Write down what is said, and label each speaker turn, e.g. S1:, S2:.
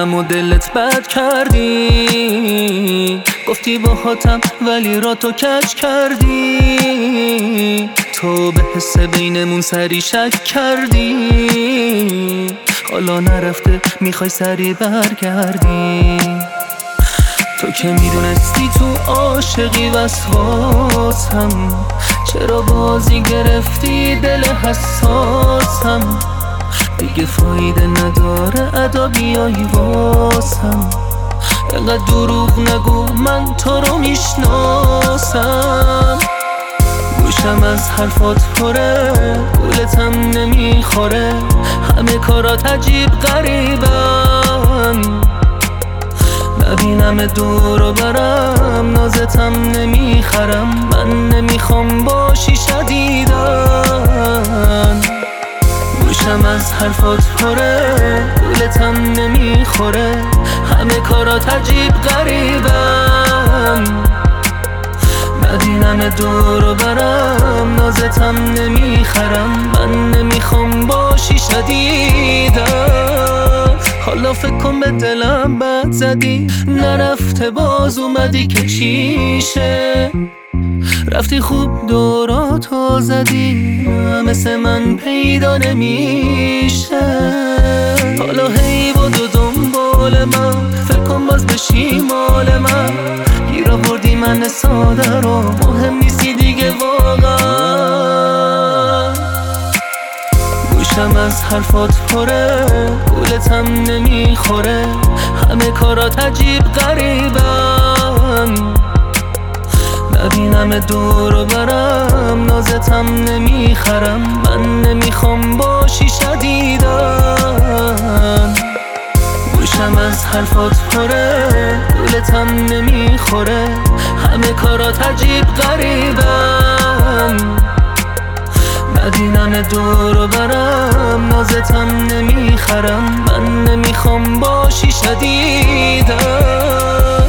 S1: دیدم و دلت بد کردی، گفتی باهاتم ولی را تو کج کردی. تو به حس بینمون سری شک کردی، حالا نرفته میخوای سری برگردی. تو که میدونستی تو عاشقی وسواسم، چرا بازی گرفتی دل حساسم؟ دیگه فایده نداره ادا بیایی واسم، اینقدر دروغ نگو من تو رو میشناسم. گوشم از حرفات پره، گولتم نمیخوره، همه کارات عجیب غریبن. نبینم دور و برم، نازتم نمیخرم، من نمیخوام باشی شدیدن. گوشم از حرفات پره، گولتم نمیخوره، همه کارات عجیب غریبن. نبینم دور و برم، نازتم نمیخرم، من نمیخوام باشی شدیدن. حالا فکر کن به دلم بد زدی، نرفته باز اومدی که چیشه؟ رفتی خوب دوراتو زدی، مثل من پیدا نمیشه. حالا هی بدو دنبال من، فکر کن باز بشی مال من. گیر آوردی من ساده رو، مهم نیستی دیگه واقعا. گوشم از حرفات پره، گولتم نمیخوره، همه کارات عجیب غریبن. نبینم دور و برم، نازتم نمیخرم، من نمیخوام باشی شدیدن. گوشم از حرفات پره، گولتم نمیخوره، همه کارات عجیب غریبن. نبینم دور و برم، نازتم نمیخرم، من نمیخوام باشی شدیدن.